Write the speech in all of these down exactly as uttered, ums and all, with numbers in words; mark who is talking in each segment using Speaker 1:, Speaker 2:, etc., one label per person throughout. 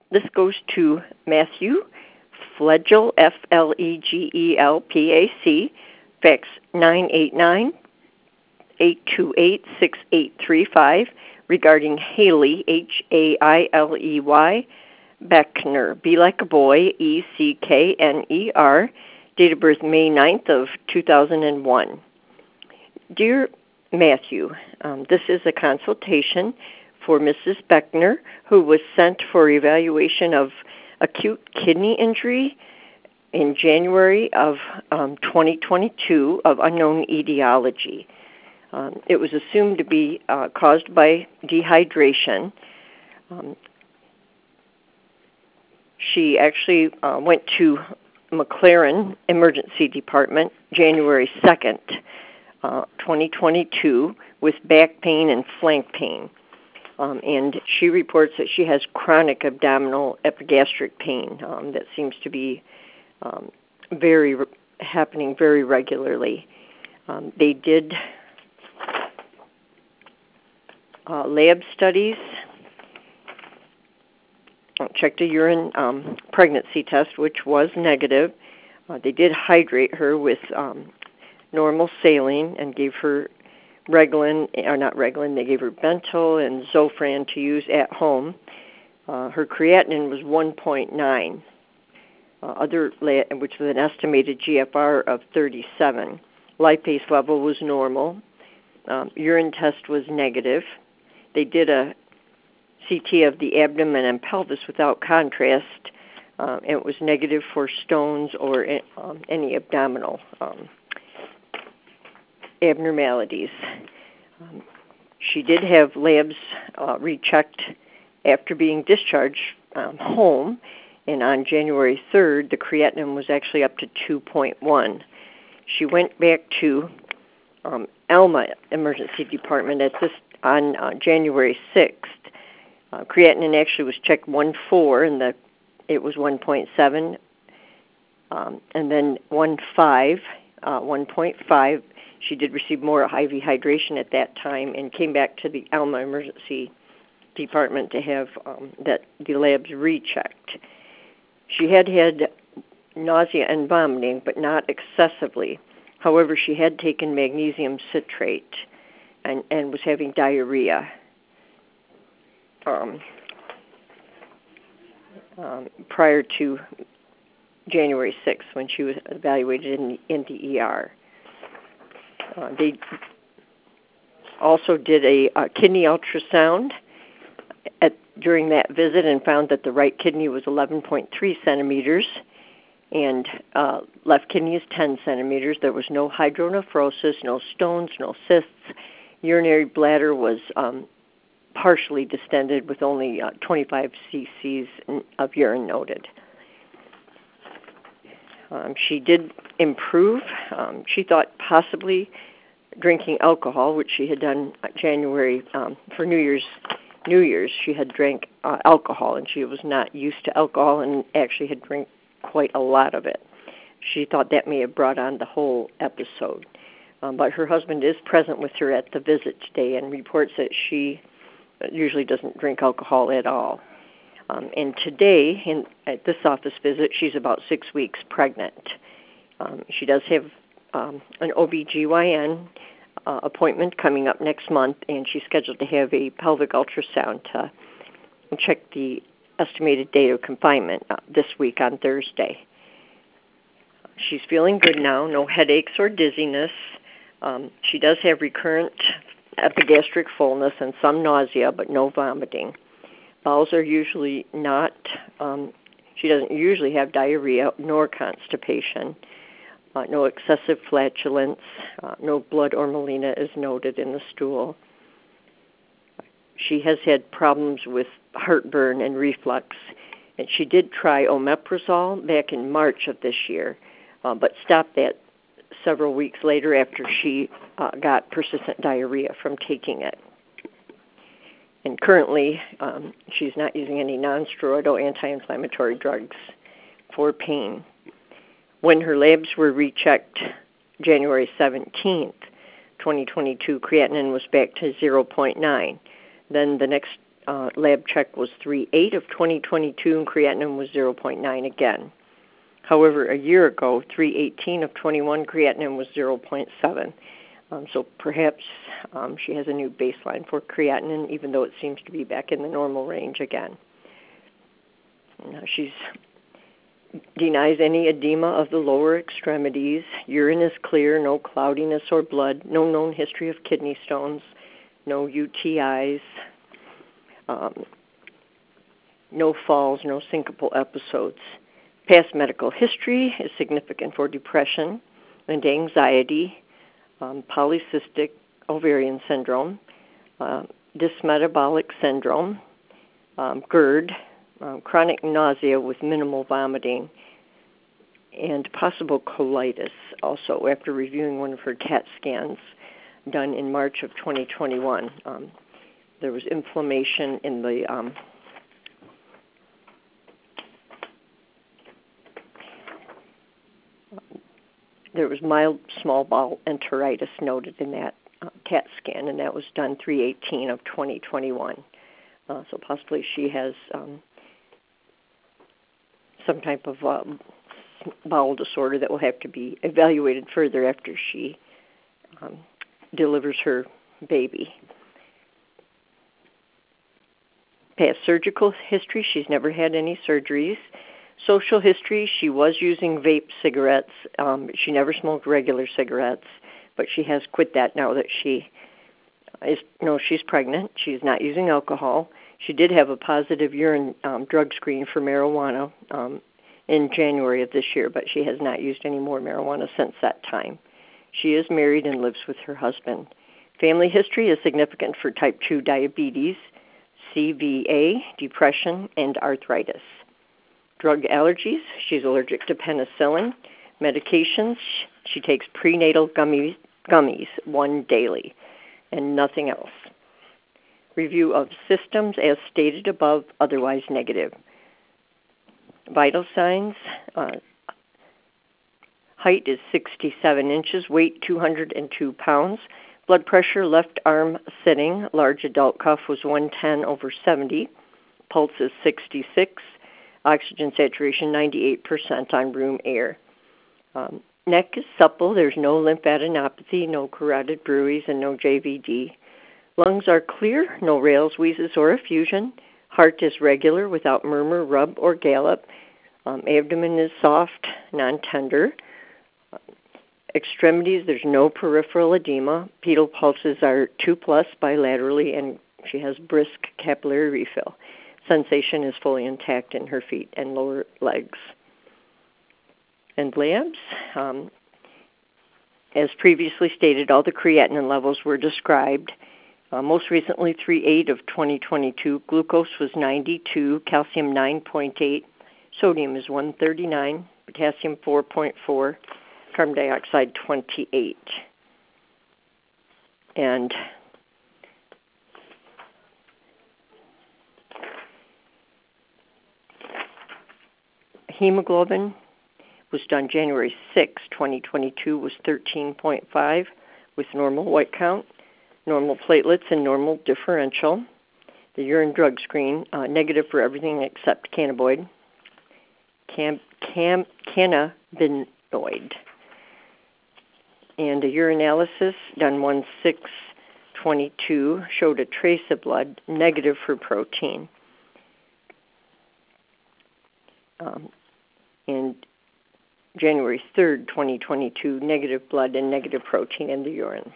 Speaker 1: this goes to Matthew Flegel, F L E G E L P A C, fax nine eight nine, eight two eight, six eight three five, regarding Haley, H A I L E Y, Beckner, be like a boy, E C K N E R, date of birth May ninth of two thousand one. Dear Matthew, um, this is a consultation for Missus Beckner, who was sent for evaluation of acute kidney injury in January of um, twenty twenty-two of unknown etiology. Um, it was assumed to be uh, caused by dehydration. Um, she actually uh, went to McLaren Emergency Department January second, uh, twenty twenty-two, with back pain and flank pain. Um, and she reports that she has chronic abdominal epigastric pain um, that seems to be um, very re- happening very regularly. Um, they did uh, lab studies, checked a urine um, pregnancy test, which was negative. Uh, they did hydrate her with um, normal saline and gave her Reglan, or not Reglan, they gave her Bentyl and Zofran to use at home. Uh, her creatinine was one point nine, uh, other, which was an estimated G F R of thirty-seven. Lipase level was normal. Um, urine test was negative. They did a C T of the abdomen and pelvis without contrast, uh, and it was negative for stones or um, any abdominal um, abnormalities. Um, she did have labs uh, rechecked after being discharged um, home, and on January third, the creatinine was actually up to two point one. She went back to um, Alma Emergency Department at this on uh, January sixth. Uh, creatinine actually was checked one point four, and the it was one point seven, um, and then one point five, uh, one point five. She did receive more I V hydration at that time and came back to the Alma Emergency Department to have um, that the labs rechecked. She had had nausea and vomiting, but not excessively. However, she had taken magnesium citrate and, and was having diarrhea. Um, um, prior to January sixth, when she was evaluated in the, in the E R. Uh, they also did a, a kidney ultrasound at, during that visit and found that the right kidney was eleven point three centimeters and uh, left kidney is ten centimeters. There was no hydronephrosis, no stones, no cysts. Urinary bladder was um, partially distended with only uh, twenty-five cc's of urine noted. Um, she did improve. Um, she thought possibly drinking alcohol, which she had done January um, for New Year's. New Year's, she had drank uh, alcohol, and she was not used to alcohol and actually had drank quite a lot of it. She thought that may have brought on the whole episode. Um, but her husband is present with her at the visit today and reports that she usually doesn't drink alcohol at all. Um, and today, in, at this office visit, she's about six weeks pregnant. Um, she does have um, an O B G Y N uh, appointment coming up next month, and she's scheduled to have a pelvic ultrasound to check the estimated date of confinement uh, this week on Thursday. She's feeling good now, no headaches or dizziness. Um, she does have recurrent epigastric fullness and some nausea, but no vomiting. Bowels are usually not, um, she doesn't usually have diarrhea nor constipation. Uh, no excessive flatulence, uh, no blood or melena is noted in the stool. She has had problems with heartburn and reflux, and she did try omeprazole back in March of this year, uh, but stopped that several weeks later after she uh, got persistent diarrhea from taking it. And currently, um, she's not using any non-steroidal anti-inflammatory drugs for pain. When her labs were rechecked January seventeenth, twenty twenty-two, creatinine was back to zero point nine. Then the next uh, lab check was three point eight of twenty twenty-two, and creatinine was zero point nine again. However, a year ago, three eighteen of twenty-one, creatinine was zero point seven. Um, so perhaps um, she has a new baseline for creatinine, even though it seems to be back in the normal range again. Now she's denies any edema of the lower extremities. Urine is clear, no cloudiness or blood, no known history of kidney stones, no U T Is, um, no falls, no syncopal episodes. Past medical history is significant for depression and anxiety, um, polycystic ovarian syndrome, uh, dysmetabolic syndrome, um, GERD, um, chronic nausea with minimal vomiting, and possible colitis also after reviewing one of her CAT scans done in March of twenty twenty-one. Um, there was inflammation in the um, there was mild small bowel enteritis noted in that uh, CAT scan, and that was done three eighteen of twenty twenty-one. Uh, so possibly she has um, some type of uh, bowel disorder that will have to be evaluated further after she um, delivers her baby. Past surgical history, she's never had any surgeries. Social history, she was using vape cigarettes. Um, she never smoked regular cigarettes, but she has quit that now that she is, no, she's pregnant. She's not using alcohol. She did have a positive urine um, drug screen for marijuana um, in January of this year, but she has not used any more marijuana since that time. She is married and lives with her husband. Family history is significant for type two diabetes, C V A, depression, and arthritis. Drug allergies, she's allergic to penicillin. Medications, she takes prenatal gummies, gummies, one daily, and nothing else. Review of systems as stated above, otherwise negative. Vital signs, uh, height is sixty-seven inches, weight two hundred two pounds. Blood pressure, left arm sitting, large adult cuff was one ten over seventy. Pulse is sixty-six. Oxygen saturation ninety-eight percent on room air. Um, neck is supple. There's no lymphadenopathy, no carotid bruits, and no J V D. Lungs are clear, no rales, wheezes, or effusion. Heart is regular without murmur, rub, or gallop. Um, abdomen is soft, non-tender. Uh, extremities, there's no peripheral edema. Pedal pulses are two plus bilaterally, and she has brisk capillary refill. Sensation is fully intact in her feet and lower legs. And labs, um, as previously stated, all the creatinine levels were described. Uh, most recently, three eight of twenty twenty-two. Glucose was ninety-two, calcium nine point eight, sodium is one thirty-nine, potassium four point four, carbon dioxide twenty-eight. And hemoglobin was done January sixth, twenty twenty-two, was thirteen point five with normal white count, normal platelets, and normal differential. The urine drug screen, uh, negative for everything except cannabinoid. Cam, cam, cannabinoid. And a urinalysis done one six twenty-two showed a trace of blood, negative for protein. Um, and January third, twenty twenty-two, negative blood and negative protein in the urine.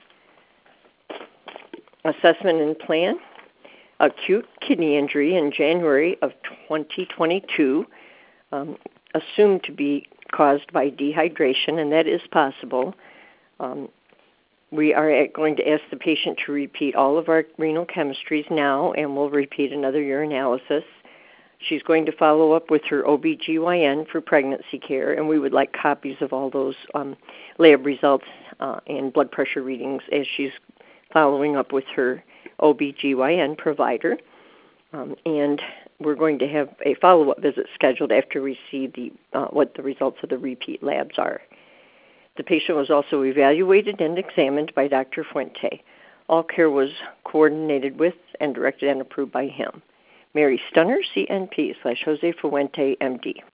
Speaker 1: Assessment and plan. Acute kidney injury in January of twenty twenty-two, um, assumed to be caused by dehydration, and that is possible. Um, we are going to ask the patient to repeat all of our renal chemistries now, and we'll repeat another urinalysis. She's going to follow up with her O B G Y N for pregnancy care, and we would like copies of all those um, lab results uh, and blood pressure readings as she's following up with her O B G Y N provider. Um, and we're going to have a follow-up visit scheduled after we see the, uh, what the results of the repeat labs are. The patient was also evaluated and examined by Doctor Fuente. All care was coordinated with and directed and approved by him. Mary Stunner, C N P, slash Jose Fuente, M D.